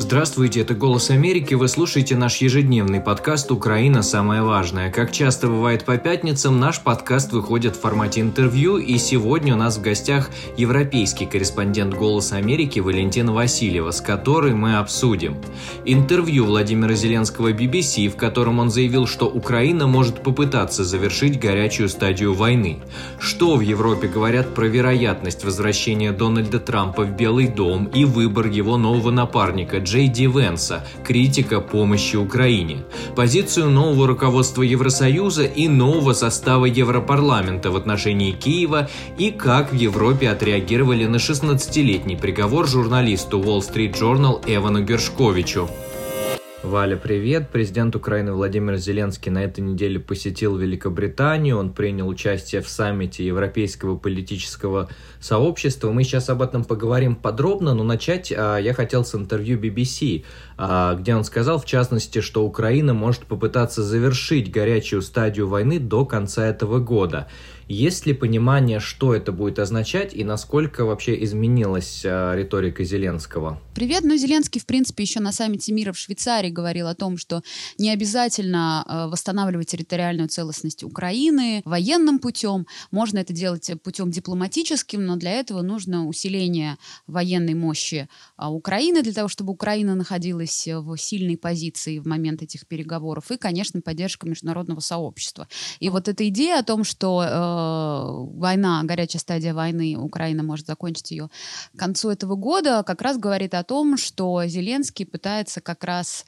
Здравствуйте, это «Голос Америки», вы слушаете наш ежедневный подкаст «Украина. Самое важное». Как часто бывает по пятницам, наш подкаст выходит в формате интервью, и сегодня у нас в гостях европейский корреспондент «Голоса Америки» Валентина Васильева, с которой мы обсудим интервью Владимира Зеленского BBC, в котором он заявил, что Украина может попытаться завершить горячую стадию войны, что в Европе говорят про вероятность возвращения Дональда Трампа в Белый дом и выбор его нового напарника Джей Ди Венса, критика помощи Украине, позицию нового руководства Евросоюза и нового состава Европарламента в отношении Киева и как в Европе отреагировали на 16-летний приговор журналисту Wall Street Journal Эвану Гершковичу. Валя, привет. Президент Украины Владимир Зеленский на этой неделе посетил Великобританию. Он принял участие в саммите Европейского политического сообщества. Мы сейчас об этом поговорим подробно, но начать я хотел с интервью BBC, где он сказал, в частности, что Украина может попытаться завершить горячую стадию войны до конца этого года. Есть ли понимание, что это будет означать и насколько вообще изменилась риторика Зеленского? Привет. Зеленский, в принципе, еще на саммите мира в Швейцарии говорил о том, что не обязательно восстанавливать территориальную целостность Украины военным путем. Можно это делать путем дипломатическим, но для этого нужно усиление военной мощи Украины, для того, чтобы Украина находилась в сильной позиции в момент этих переговоров, и, конечно, поддержка международного сообщества. И вот эта идея о том, что война, горячая стадия войны, Украина может закончить ее к концу этого года, как раз говорит о том, что Зеленский пытается как раз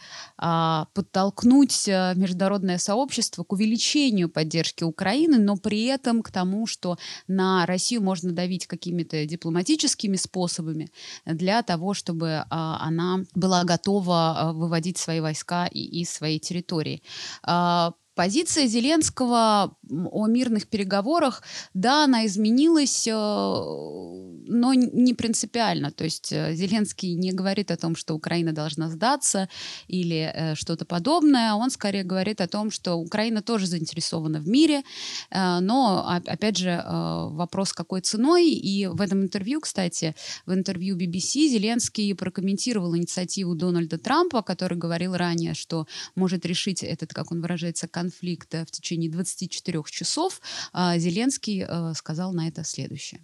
подтолкнуть международное сообщество к увеличению поддержки Украины, но при этом к тому, что на Россию можно давить какими-то дипломатическими способами для того, чтобы она была готова выводить свои войска из своей территории. Позиция Зеленского о мирных переговорах, да, она изменилась, но не принципиально. То есть Зеленский не говорит о том, что Украина должна сдаться или что-то подобное. Он скорее говорит о том, что Украина тоже заинтересована в мире, но, опять же, вопрос, какой ценой. И в этом интервью, кстати, в интервью BBC Зеленский прокомментировал инициативу Дональда Трампа, который говорил ранее, что может решить этот, как он выражается, конфликт в течение 24 часов. Зеленский сказал на это следующее.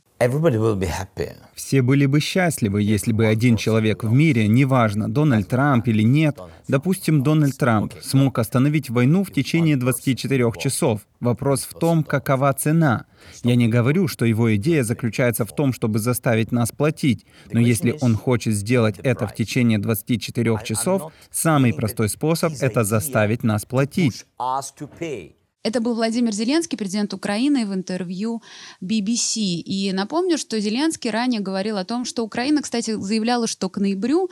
Все были бы счастливы, если бы один человек в мире, неважно, Дональд Трамп или нет, допустим, Дональд Трамп, смог остановить войну в течение 24 часов. Вопрос в том, какова цена. Я не говорю, что его идея заключается в том, чтобы заставить нас платить, но если он хочет сделать это в течение 24 часов, самый простой способ — это заставить нас платить. Это был Владимир Зеленский, президент Украины, в интервью BBC. И напомню, что Зеленский ранее говорил о том, что Украина, кстати, заявляла, что к ноябрю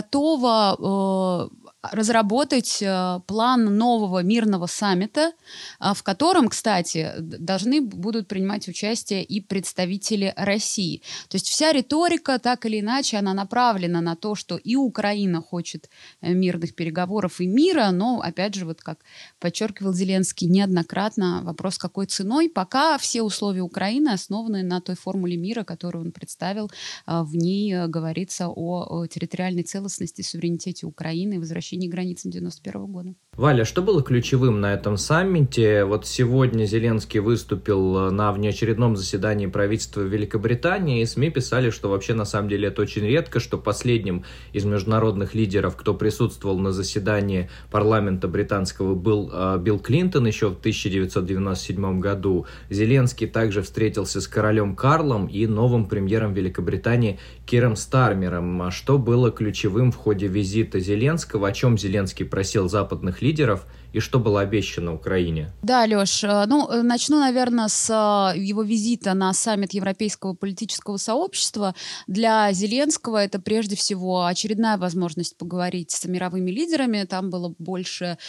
готова разработать план нового мирного саммита, в котором, кстати, должны будут принимать участие и представители России. То есть вся риторика, так или иначе, она направлена на то, что и Украина хочет мирных переговоров и мира, но, опять же, вот как подчеркивал Зеленский неоднократно, вопрос, какой ценой. Пока все условия Украины основаны на той формуле мира, которую он представил. В ней говорится о территориальной целостности, суверенитете Украины и возвращении границ 1991 года. Валя, что было ключевым на этом саммите? Вот сегодня Зеленский выступил на внеочередном заседании правительства Великобритании, и СМИ писали, что вообще на самом деле это очень редко, что последним из международных лидеров, кто присутствовал на заседании парламента британского, был Билл Клинтон еще в 1997 году. Зеленский также встретился с королем Карлом и новым премьером Великобритании Киром Стармером. Что было ключевым в ходе визита Зеленского, о чем Зеленский просил западных лидеров и что было обещано Украине? Да, Леш, начну, наверное, с его визита на саммит Европейского политического сообщества. Для Зеленского это прежде всего очередная возможность поговорить с мировыми лидерами. Там было больше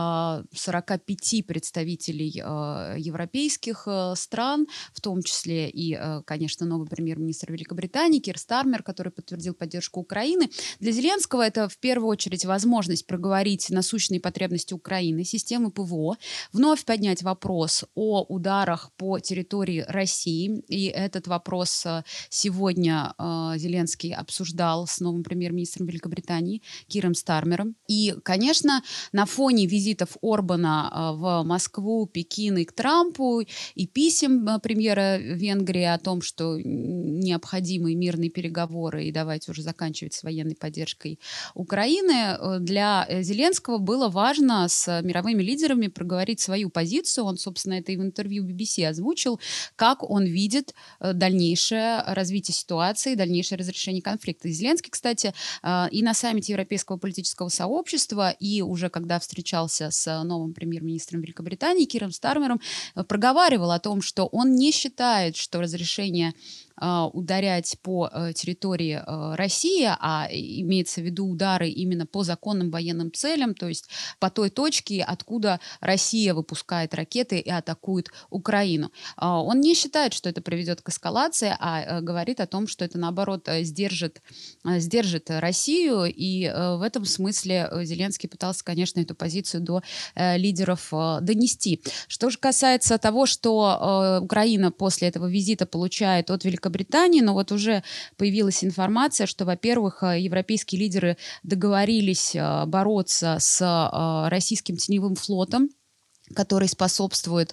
45 представителей европейских стран, в том числе и, конечно, новый премьер-министр Великобритании Кир Стармер, который подтвердил поддержку Украины. Для Зеленского это в первую очередь возможность возможность проговорить насущные потребности Украины, системы ПВО, вновь поднять вопрос о ударах по территории России. И этот вопрос сегодня Зеленский обсуждал с новым премьер-министром Великобритании Киром Стармером. И, конечно, на фоне визитов Орбана в Москву, Пекин и к Трампу, и писем премьера Венгрии о том, что необходимы мирные переговоры и давайте уже заканчивать с военной поддержкой Украины, для Зеленского было важно с мировыми лидерами проговорить свою позицию. Он, собственно, это и в интервью BBC озвучил, как он видит дальнейшее развитие ситуации, дальнейшее разрешение конфликта. И Зеленский, кстати, и на саммите Европейского политического сообщества, и уже когда встречался с новым премьер-министром Великобритании Киром Стармером, проговаривал о том, что он не считает, что разрешение ударять по территории России, а имеется в виду удары именно по законным военным целям, то есть по той точке, откуда Россия выпускает ракеты и атакует Украину. Он не считает, что это приведет к эскалации, а говорит о том, что это, наоборот, сдержит Россию, и в этом смысле Зеленский пытался, конечно, эту позицию до лидеров донести. Что же касается того, что Украина после этого визита получает от Великобритании, но вот уже появилась информация, что, во-первых, европейские лидеры договорились бороться с российским теневым флотом, который способствует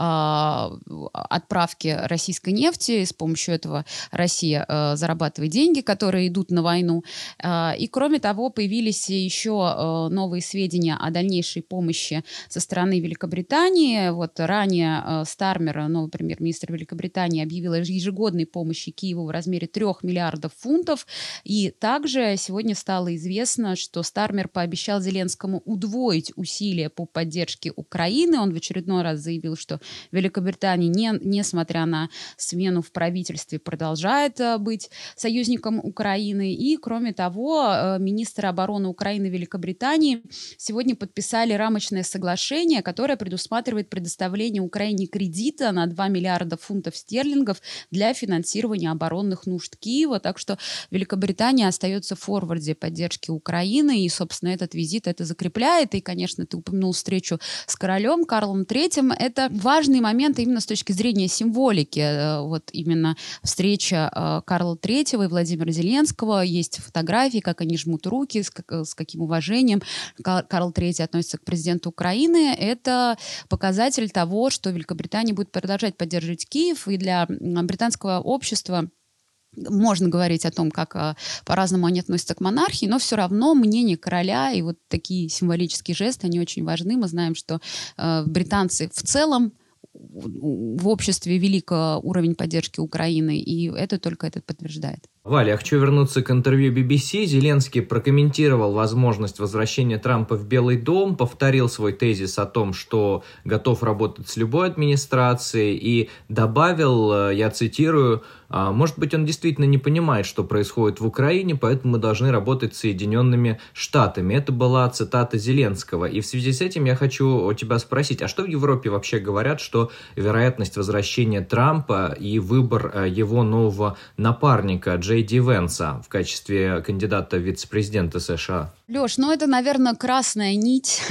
отправке российской нефти. С помощью этого Россия зарабатывает деньги, которые идут на войну. И, кроме того, появились еще новые сведения о дальнейшей помощи со стороны Великобритании. Вот ранее Стармер, новый премьер-министр Великобритании, объявил о ежегодной помощи Киеву в размере 3 миллиардов фунтов. И также сегодня стало известно, что Стармер пообещал Зеленскому удвоить усилия по поддержке Украины. Он в очередной раз заявил, что Великобритания, несмотря на смену в правительстве, продолжает быть союзником Украины. И, кроме того, министры обороны Украины и Великобритании сегодня подписали рамочное соглашение, которое предусматривает предоставление Украине кредита на 2 миллиарда фунтов стерлингов для финансирования оборонных нужд Киева. Так что Великобритания остается в форварде поддержки Украины, и, собственно, этот визит это закрепляет. И, конечно, ты упомянул встречу с королем Карлом III. Это важный момент именно с точки зрения символики. Вот именно встреча Карла III и Владимира Зеленского. Есть фотографии, как они жмут руки, с каким уважением Карл III относится к президенту Украины. Это показатель того, что Великобритания будет продолжать поддерживать Киев. И для британского общества можно говорить о том, как по-разному они относятся к монархии, но все равно мнение короля и вот такие символические жесты, они очень важны. Мы знаем, что британцы в целом в обществе велик уровень поддержки Украины, и это только это подтверждает. Валя, я хочу вернуться к интервью BBC. Зеленский прокомментировал возможность возвращения Трампа в Белый дом, повторил свой тезис о том, что готов работать с любой администрацией, и добавил, я цитирую, может быть, он действительно не понимает, что происходит в Украине, поэтому мы должны работать с Соединенными Штатами. Это была цитата Зеленского. И в связи с этим я хочу у тебя спросить, а что в Европе вообще говорят, что вероятность возвращения Трампа и выбор его нового напарника Джей Ди Венса в качестве кандидата в вице-президента США? Леш, это, наверное, красная нить.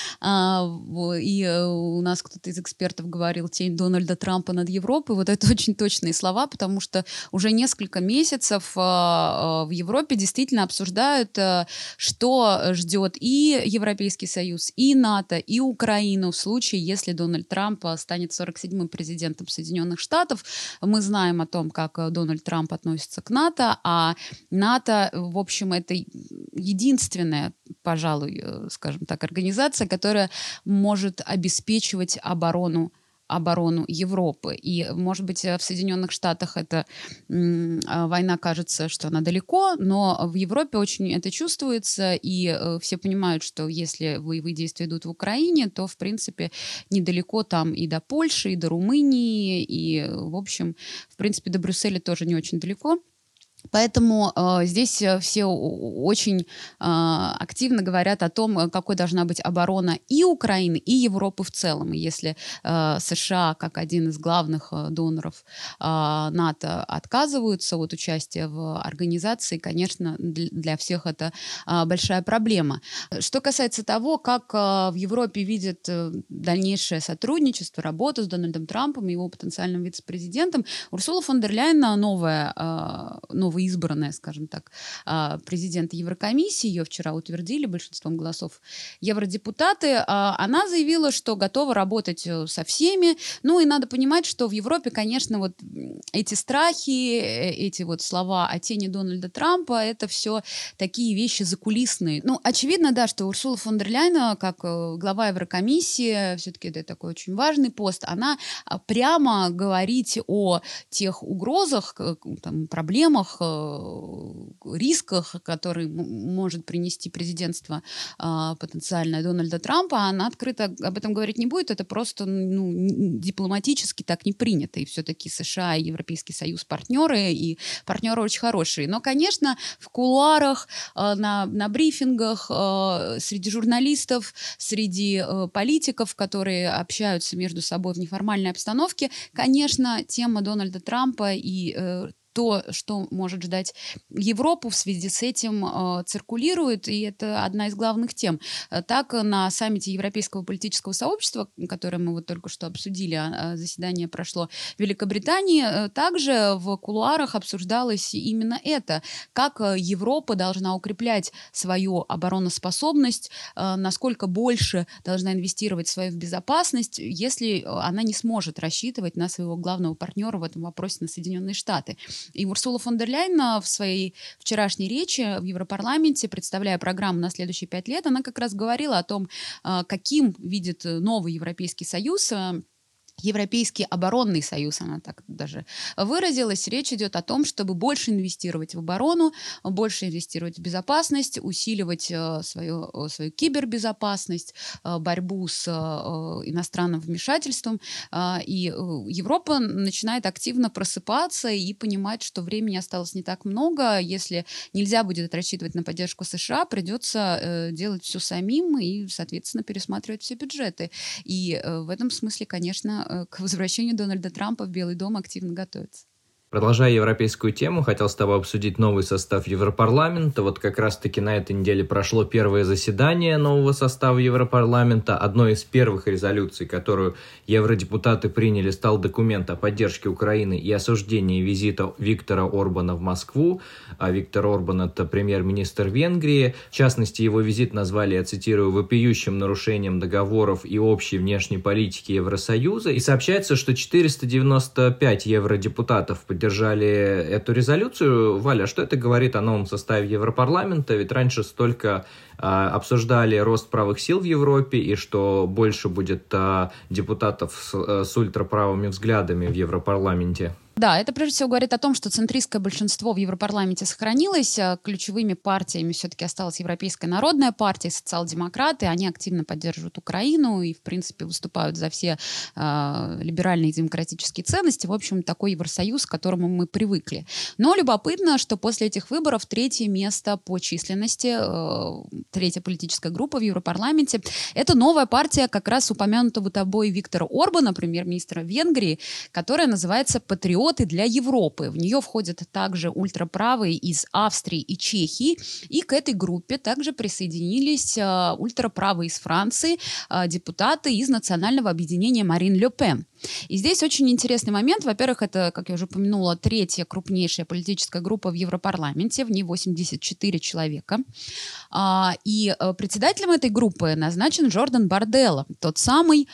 И у нас кто-то из экспертов говорил «тень Дональда Трампа над Европой». Вот это очень точные слова, потому что уже несколько месяцев в Европе действительно обсуждают, что ждет и Европейский Союз, и НАТО, и Украину в случае, если Дональд Трамп станет 47-м президентом Соединенных Штатов. Мы знаем о том, как Дональд Трамп относится к НАТО, а НАТО, в общем, это единственная, пожалуй, скажем так, организация, которая может обеспечивать оборону Европы. И, может быть, в Соединенных Штатах эта война кажется, что она далеко, но в Европе очень это чувствуется, и все понимают, что если боевые действия идут в Украине, то, в принципе, недалеко там и до Польши, и до Румынии, и, в общем, в принципе, до Брюсселя тоже не очень далеко. Поэтому здесь все очень активно говорят о том, какой должна быть оборона и Украины, и Европы в целом. И если США, как один из главных доноров НАТО, отказываются от участия в организации, конечно, для всех это большая проблема. Что касается того, как в Европе видят дальнейшее сотрудничество, работу с Дональдом Трампом и его потенциальным вице-президентом, Урсула фон дер Ляйен, новоизбранная, скажем так, президент Еврокомиссии, ее вчера утвердили большинством голосов евродепутаты, она заявила, что готова работать со всеми. Ну и надо понимать, что в Европе, конечно, вот эти страхи, эти вот слова о тени Дональда Трампа, это все такие вещи закулисные. Ну, очевидно, да, что Урсула фон дер Ляйен, как глава Еврокомиссии, все-таки это такой очень важный пост, она прямо говорить о тех угрозах, там, проблемах, рисках, которые может принести президентство потенциальное Дональда Трампа, она открыто об этом говорить не будет. Это просто дипломатически так не принято. И все-таки США и Европейский Союз партнеры, и партнеры очень хорошие. Но, конечно, в кулуарах, на брифингах, среди журналистов, среди политиков, которые общаются между собой в неформальной обстановке, конечно, тема Дональда Трампа и то, что может ждать Европу в связи с этим, циркулирует, и это одна из главных тем. Так, на саммите Европейского политического сообщества, которое мы вот только что обсудили, заседание прошло в Великобритании, также в кулуарах обсуждалось именно это, как Европа должна укреплять свою обороноспособность, насколько больше должна инвестировать в свою безопасность, если она не сможет рассчитывать на своего главного партнера в этом вопросе, на Соединенные Штаты. И Урсула фон дер Ляйен в своей вчерашней речи в Европарламенте, представляя программу на следующие 5 лет, она как раз говорила о том, каким видит новый Европейский Союз, Европейский оборонный союз, она так даже выразилась. Речь идет о том, чтобы больше инвестировать в оборону, больше инвестировать в безопасность, усиливать свою кибербезопасность, борьбу с иностранным вмешательством. И Европа начинает активно просыпаться и понимать, что времени осталось не так много. Если нельзя будет рассчитывать на поддержку США, придется делать все самим и, соответственно, пересматривать все бюджеты. И в этом смысле, конечно, к возвращению Дональда Трампа в Белый дом активно готовится. Продолжая европейскую тему, хотел с тобой обсудить новый состав Европарламента. Вот как раз-таки на этой неделе прошло первое заседание нового состава Европарламента. Одной из первых резолюций, которую евродепутаты приняли, стал документ о поддержке Украины и осуждении визита Виктора Орбана в Москву. А Виктор Орбан – это премьер-министр Венгрии. В частности, его визит назвали, я цитирую, «вопиющим нарушением договоров и общей внешней политики Евросоюза». И сообщается, что 495 евродепутатов поддержали эту резолюцию. Валя, что это говорит о новом составе Европарламента? Ведь раньше столько обсуждали рост правых сил в Европе и что больше будет депутатов с ультраправыми взглядами в Европарламенте. Да, это прежде всего говорит о том, что центристское большинство в Европарламенте сохранилось. Ключевыми партиями все-таки осталась Европейская народная партия, социал-демократы. Они активно поддерживают Украину и, в принципе, выступают за все либеральные и демократические ценности. В общем, такой Евросоюз, к которому мы привыкли. Но любопытно, что после этих выборов третье место по численности, третья политическая группа в Европарламенте, это новая партия как раз упомянутого тобой Виктора Орбана, премьер-министра Венгрии, которая называется «Патриоты для Европы». В нее входят также ультраправые из Австрии и Чехии. И к этой группе также присоединились ультраправые из Франции, депутаты из национального объединения Марин Ле Пен. И здесь очень интересный момент. Во-первых, это, как я уже упомянула, третья крупнейшая политическая группа в Европарламенте. В ней 84 человека. И председателем этой группы назначен Жордан Барделла, тот самый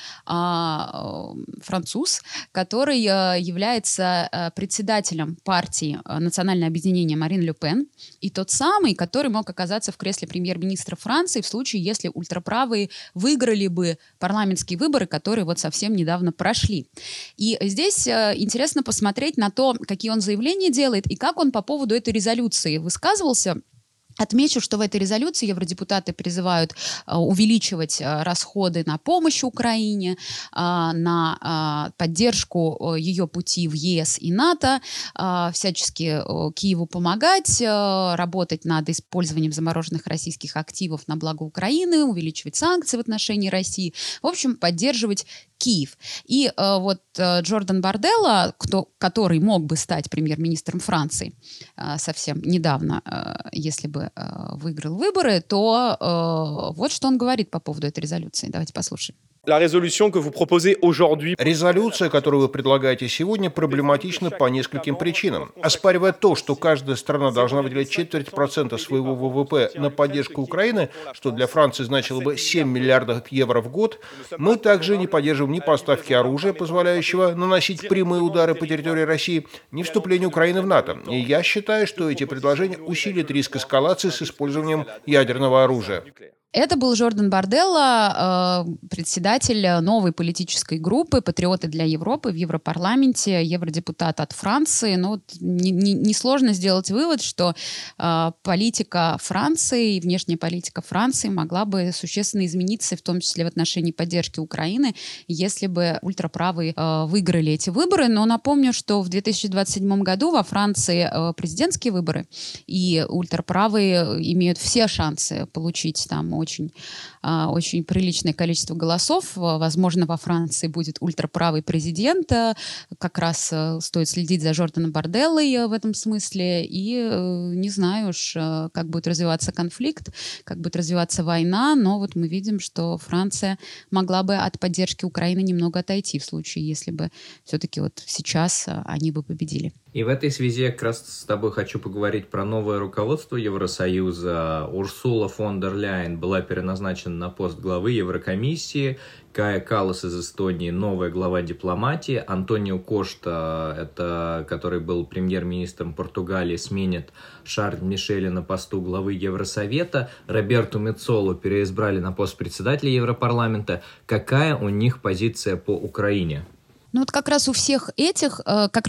француз, который является председателем партии «Национальное объединение» Марин Ле Пен, и тот самый, который мог оказаться в кресле премьер-министра Франции в случае, если ультраправые выиграли бы парламентские выборы, которые вот совсем недавно прошли. И здесь интересно посмотреть на то, какие он заявления делает и как он по поводу этой резолюции высказывался. Отмечу, что в этой резолюции евродепутаты призывают увеличивать расходы на помощь Украине, на поддержку ее пути в ЕС и НАТО, всячески Киеву помогать, работать над использованием замороженных российских активов на благо Украины, увеличивать санкции в отношении России, в общем, поддерживать Киев. И вот Джордан Барделла, который мог бы стать премьер-министром Франции совсем недавно, если бы выиграл выборы, то вот что он говорит по поводу этой резолюции. Давайте послушаем. Резолюция, которую вы предлагаете сегодня, проблематична по нескольким причинам. Оспаривая то, что каждая страна должна выделять 0,25% своего ВВП на поддержку Украины, что для Франции значило бы 7 миллиардов евро в год, мы также не поддерживаем ни поставки оружия, позволяющего наносить прямые удары по территории России, ни вступление Украины в НАТО. И я считаю, что эти предложения усилят риск эскалации с использованием ядерного оружия. Это был Джордан Барделла, председатель новой политической группы «Патриоты для Европы» в Европарламенте, евродепутат от Франции. Но вот несложно сделать вывод, что политика Франции и внешняя политика Франции могла бы существенно измениться, в том числе в отношении поддержки Украины, если бы ультраправые выиграли эти выборы. Но напомню, что в 2027 году во Франции президентские выборы, и ультраправые имеют все шансы получить там очень приличное количество голосов. Возможно, во Франции будет ультраправый президент. Как раз стоит следить за Джорданом Барделлой в этом смысле. И не знаю уж, как будет развиваться конфликт, как будет развиваться война, но вот мы видим, что Франция могла бы от поддержки Украины немного отойти в случае, если бы все-таки вот сейчас они бы победили. И в этой связи я как раз с тобой хочу поговорить про новое руководство Евросоюза. Урсула фон дер Ляйен была переназначена на пост главы Еврокомиссии, Кая Каллас из Эстонии новая глава дипломатии, Антонио Кошта, который был премьер-министром Португалии, сменит Шарль Мишеля на посту главы Евросовета, Роберту Мецолу переизбрали на пост председателя Европарламента. Какая у них позиция по Украине? Ну вот как раз у всех этих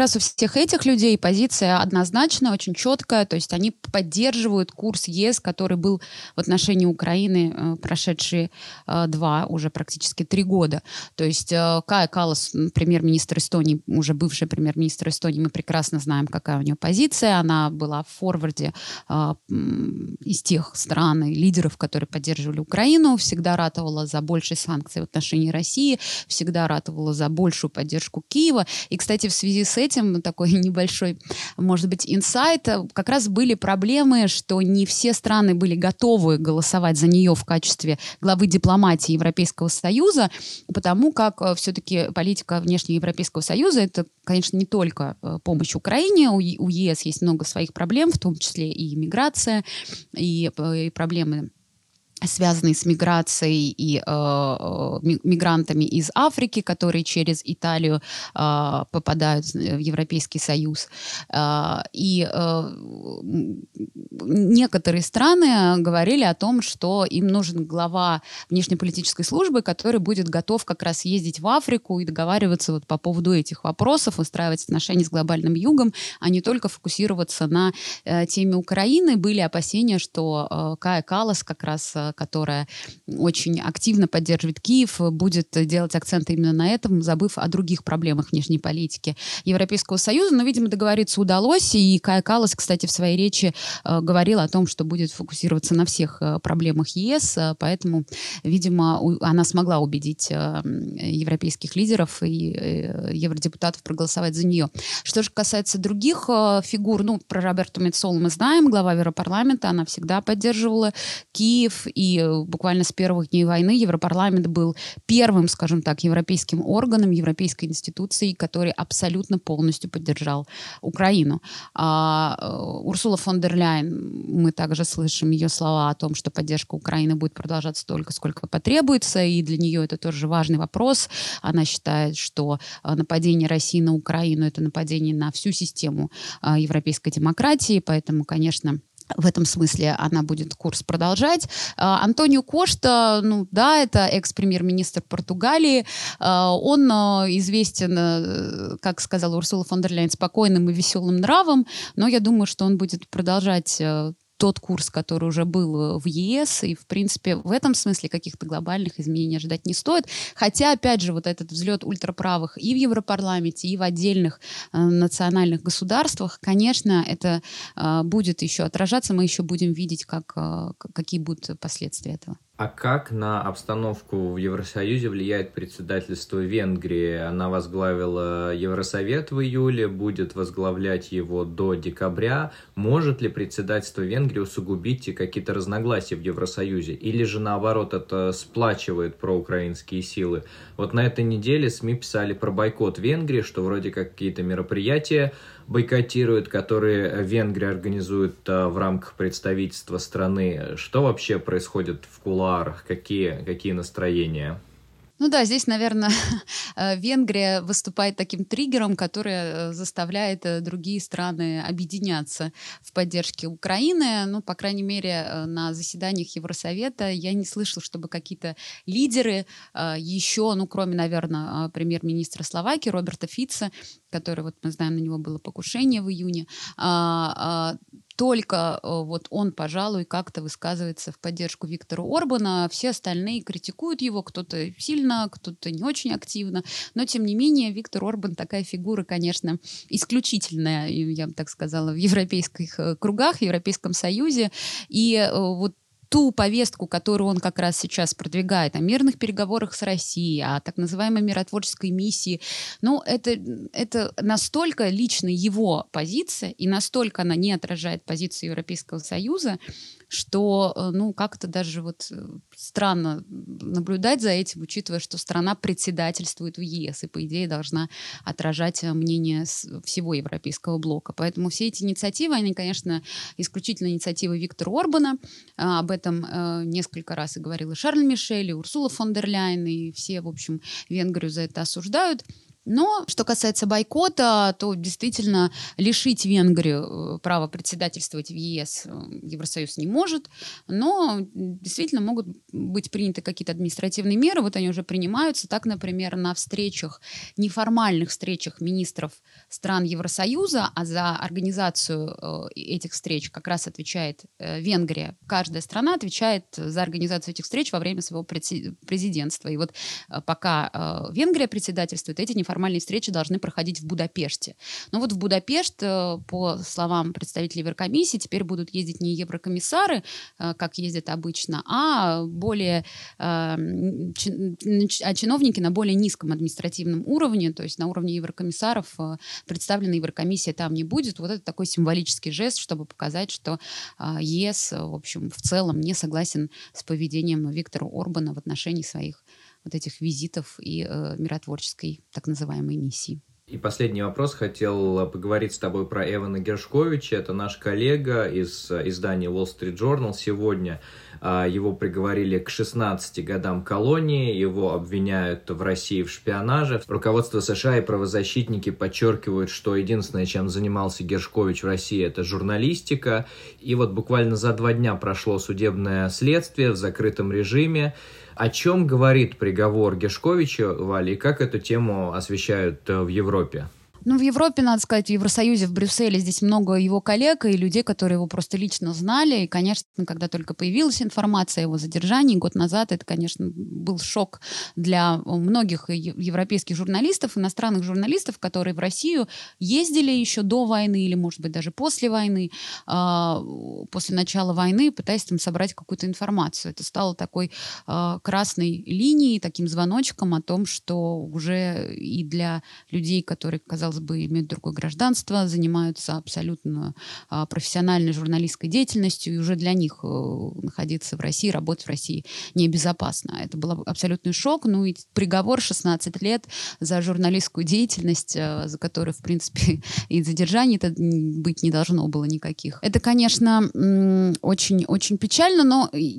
людей позиция однозначная, очень четкая, то есть они поддерживают курс ЕС, который был в отношении Украины прошедшие уже практически 3 года. То есть Кая Каллас, премьер-министр Эстонии, уже бывший премьер-министр Эстонии, мы прекрасно знаем, какая у нее позиция. Она была в форварде из тех стран и лидеров, которые поддерживали Украину, всегда ратовала за большие санкции в отношении России, всегда ратовала за большую поддержку Киева. И, кстати, в связи с этим такой небольшой, может быть, инсайт. Как раз были проблемы, что не все страны были готовы голосовать за нее в качестве главы дипломатии Европейского Союза, потому как все-таки политика внешнего Европейского Союза — это, конечно, не только помощь Украине. У ЕС есть много своих проблем, в том числе и миграция, и проблемы, связанные с миграцией и мигрантами из Африки, которые через Италию попадают в Европейский Союз. И некоторые страны говорили о том, что им нужен глава внешнеполитической службы, который будет готов как раз ездить в Африку и договариваться вот по поводу этих вопросов, устраивать отношения с глобальным югом, а не только фокусироваться на теме Украины. Были опасения, что Кая Каллас, как раз которая очень активно поддерживает Киев, будет делать акценты именно на этом, забыв о других проблемах внешней политики Европейского Союза. Но, видимо, договориться удалось, и Кая Каллас, кстати, в своей речи говорила о том, что будет фокусироваться на всех проблемах ЕС, поэтому, видимо, она смогла убедить европейских лидеров и евродепутатов проголосовать за нее. Что же касается других фигур, про Роберту Мецолу мы знаем, глава Европарламента, она всегда поддерживала Киев, и буквально с первых дней войны Европарламент был первым, скажем так, европейским органом, европейской институцией, который абсолютно полностью поддержал Украину. Урсула фон дер Ляйен, мы также слышим ее слова о том, что поддержка Украины будет продолжаться столько, сколько потребуется, и для нее это тоже важный вопрос. Она считает, что нападение России на Украину — это нападение на всю систему европейской демократии, поэтому, конечно, в этом смысле она будет курс продолжать. Антонио Кошта, это экс-премьер-министр Португалии. Он известен, как сказала Урсула фон дер Ляйен, спокойным и веселым нравом, но я думаю, что он будет продолжать тот курс, который уже был в ЕС, и, в принципе, в этом смысле каких-то глобальных изменений ожидать не стоит. Хотя, опять же, вот этот взлет ультраправых и в Европарламенте, и в отдельных национальных государствах, конечно, это будет еще отражаться, мы еще будем видеть, какие будут последствия этого. А как на обстановку в Евросоюзе влияет председательство Венгрии? Она возглавила Евросовет в июле, будет возглавлять его до декабря. Может ли председательство Венгрии усугубить какие-то разногласия в Евросоюзе? Или же, наоборот, это сплачивает проукраинские силы? Вот на этой неделе СМИ писали про бойкот Венгрии, что вроде как какие-то мероприятия бойкотируют, которые Венгрия организует в рамках представительства страны. Что вообще происходит в кулуарах? Какие настроения? Ну да, здесь, наверное, Венгрия выступает таким триггером, который заставляет другие страны объединяться в поддержке Украины. Ну, по крайней мере, на заседаниях Евросовета я не слышала, чтобы какие-то лидеры еще, ну, кроме, наверное, премьер-министра Словакии Роберта Фица, который, вот мы знаем, на него было покушение в июне, только вот он, пожалуй, как-то высказывается в поддержку Виктора Орбана. Все остальные критикуют его, кто-то сильно, кто-то не очень активно. Но, тем не менее, Виктор Орбан такая фигура, конечно, исключительная, я бы так сказала, в европейских кругах, в Европейском Союзе. И вот ту повестку, которую он как раз сейчас продвигает, о мирных переговорах с Россией, о так называемой миротворческой миссии, ну, это настолько лично его позиция, и настолько она не отражает позицию Европейского Союза, что, ну, как-то даже вот странно наблюдать за этим, учитывая, что страна председательствует в ЕС и, по идее, должна отражать мнение всего европейского блока. Поэтому все эти инициативы, они, конечно, исключительно инициативы Виктора Орбана. Об этом несколько раз и говорил и Шарль Мишель, и Урсула фон дер Ляйен, и все, в общем, Венгрию за это осуждают. Но что касается бойкота, то действительно лишить Венгрию права председательствовать в ЕС Евросоюз не может, но действительно могут быть приняты какие-то административные меры, вот они уже принимаются. Так, например, на встречах, неформальных встречах министров стран Евросоюза, а за организацию этих встреч как раз отвечает Венгрия. Каждая страна отвечает за организацию этих встреч во время своего президентства. И вот пока Венгрия председательствует, эти неформальные встречи должны проходить в Будапеште. Но вот в Будапешт, по словам представителей Еврокомиссии, теперь будут ездить не еврокомиссары, как ездят обычно, а чиновники на более низком административном уровне, то есть на уровне еврокомиссаров представленной Еврокомиссия там не будет. Вот это такой символический жест, чтобы показать, что ЕС, в общем, в целом не согласен с поведением Виктора Орбана в отношении своих вот этих визитов и миротворческой так называемой миссии. И последний вопрос. Хотел поговорить с тобой про Эвана Гершковича. Это наш коллега из издания Wall Street Journal. Сегодня его приговорили к 16 годам колонии. Его обвиняют в России в шпионаже. Руководство США и правозащитники подчеркивают, что единственное, чем занимался Гершкович в России, это журналистика. И вот буквально за 2 дня прошло судебное следствие в закрытом режиме. О чем говорит приговор Гершковича, Валя, и как эту тему освещают в Европе? Ну, в Европе, надо сказать, в Евросоюзе, в Брюсселе здесь много его коллег и людей, которые его просто лично знали. И, конечно, когда только появилась информация о его задержании год назад, это, конечно, был шок для многих европейских журналистов, иностранных журналистов, которые в Россию ездили еще до войны или, может быть, даже после войны, после начала войны, пытаясь там собрать какую-то информацию. Это стало такой красной линией, таким звоночком о том, что уже и для людей, которые, казалось бы, имеют другое гражданство, занимаются абсолютно профессиональной журналистской деятельностью, и уже для них находиться в России, работать в России небезопасно. Это был абсолютный шок. Ну и приговор 16 лет за журналистскую деятельность, за которую, в принципе, и задержаний-то быть не должно было никаких. Это, конечно, очень-очень печально, но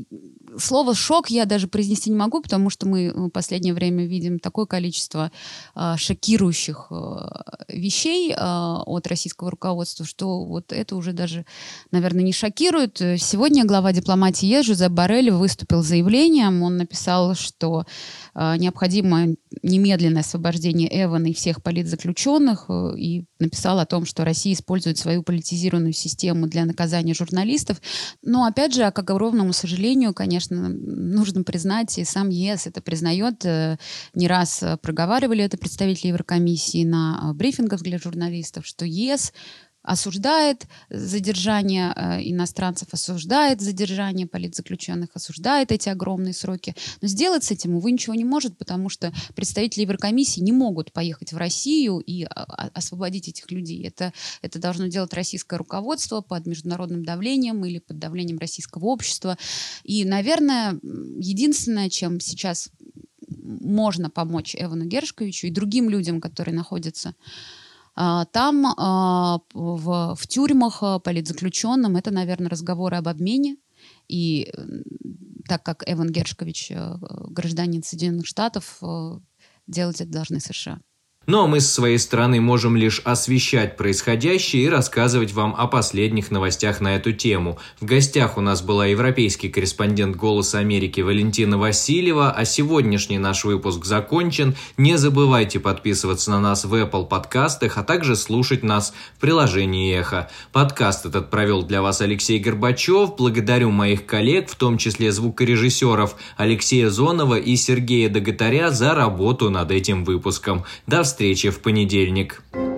слово «шок» я даже произнести не могу, потому что мы в последнее время видим такое количество шокирующих вещей от российского руководства, что вот это уже даже, наверное, не шокирует. Сегодня глава дипломатии ЕС Жозеп Боррель выступил с заявлением. Он написал, что необходимо немедленное освобождение Эвана и всех политзаключенных, и написал о том, что Россия использует свою политизированную систему для наказания журналистов. Но, опять же, к огромному сожалению, конечно, нужно признать, и сам ЕС это признает, не раз проговаривали это представители Еврокомиссии на брифингах для журналистов, что ЕС осуждает задержание иностранцев, осуждает задержание политзаключенных, осуждает эти огромные сроки. Но сделать с этим, увы, ничего не может, потому что представители Еврокомиссии не могут поехать в Россию и освободить этих людей. Это должно делать российское руководство под международным давлением или под давлением российского общества. И, наверное, единственное, чем сейчас можно помочь Эвану Гершковичу и другим людям, которые находятся там, в тюрьмах, политзаключенным, это, наверное, разговоры об обмене. И так как Эван Гершкович гражданин Соединенных Штатов, делать это должны США. Ну а мы с своей стороны можем лишь освещать происходящее и рассказывать вам о последних новостях на эту тему. В гостях у нас была европейский корреспондент «Голоса Америки» Валентина Васильева, а сегодняшний наш выпуск закончен. Не забывайте подписываться на нас в Apple подкастах, а также слушать нас в приложении «Эхо». Подкаст этот провел для вас Алексей Горбачев. Благодарю моих коллег, в том числе звукорежиссеров Алексея Зонова и Сергея Доготаря, за работу над этим выпуском. До встречи в понедельник.